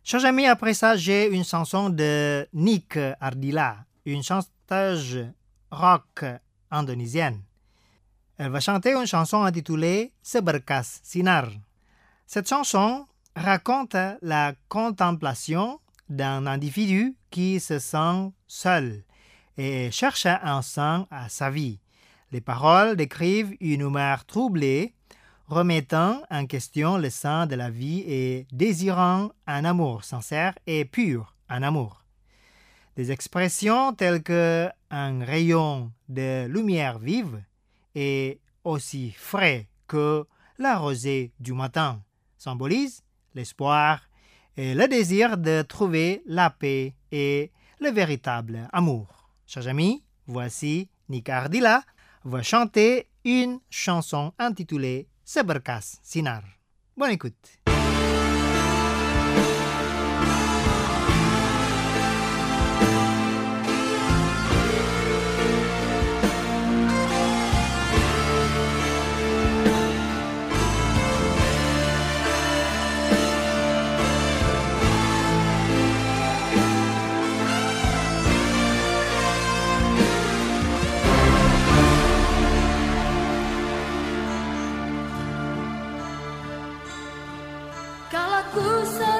Chers amis, après ça, j'ai une chanson de Nick Ardila, une chanteuse rock indonésienne. Elle va chanter une chanson intitulée Seberkas Sinar. Cette chanson raconte la contemplation d'un individu qui se sent seul et cherche un sens à sa vie. Les paroles décrivent une humeur troublée, remettant en question le sens de la vie et désirant un amour sincère et pur, un amour. Des expressions telles que un rayon de lumière vive et aussi frais que la rosée du matin symbolisent l'espoir et le désir de trouver la paix et le véritable amour. Chers amis, voici Nika Ardila va chanter une chanson intitulée Seberkas Sinar. Bonne écoute. Kala ku